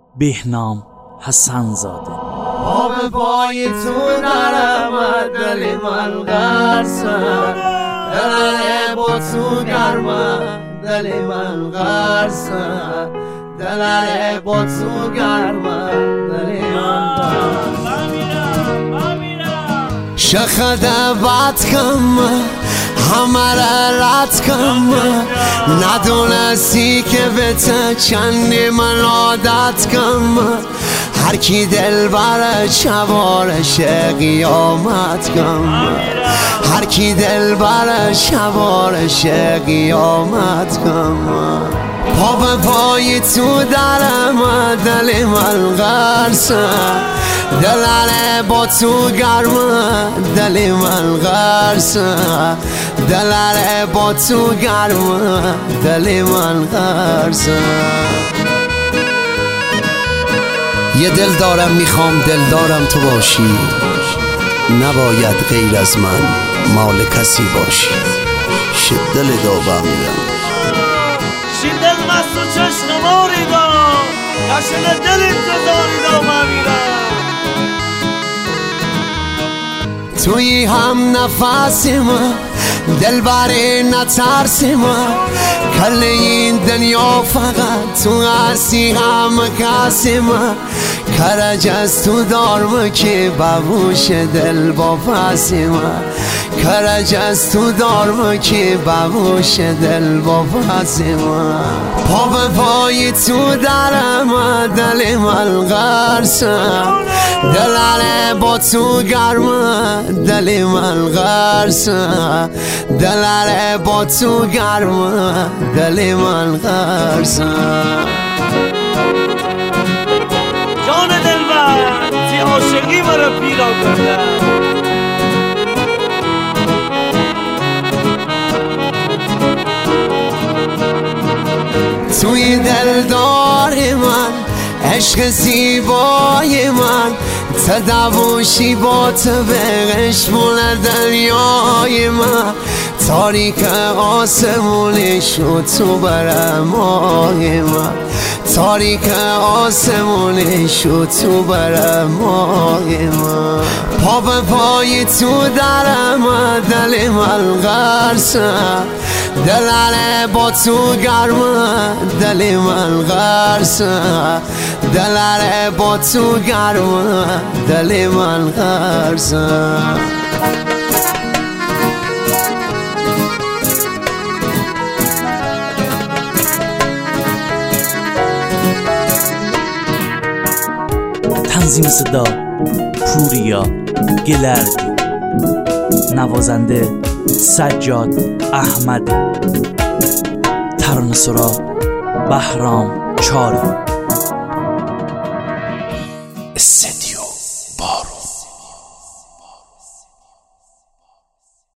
بهنام حسن زاده. آب پای تو نرم دل من غرسه، دل با تو گرمه دل من غرسه، دل با تو گرمه دل من غرسه. شخده بد کم همه را رد کم، ندونستی که به تا چندی من عادت کم. هر کی دل بره شوارش قیامت کم، هر کی دل بره شوارش قیامت کم. پا به پای تو درم دل من غرسه، دلاره با تو گرمه دل من غرسه، دلاره با تو گرمه دل من غرسه. یه دل دارم میخوام دلدارم تو باشی، نباید غیر از من مال کسی باشی. دل داغم میرم دل مست و چشم ماری دارم، کشن دل انتظاری دارم میرم. توی هم نفسی من دل بره نترسی من، کل این دنیا فقط تو هستی هم کسی من. کرج از تو دارم که ببوش دل با پسی من، کرج از تو دارم که ببوش دل با پسی من. پا به پای تو درم دل من غرسه، دلاره با تو گرمه دل من غرسه، دلاره با تو گرمه دل من غرسه. جان دلبر تی عاشقی مرا پیرا کرده، توی دلدار من عشق زیبای من، تدوشی با تو به قشمون دریای من. تاریک آسمونی شد تو برمای من، تاریک آسمونی شد تو برمای من. پا به پای تو درم دل من غرسه، دلاره با تو گرمه دل من غرسه، دلاره با تو گرمه دل من غرسه. تنظیم صدا پوریا گلردی، نوازنده سجاد احمدی، ترانه سرا بهرام چاری.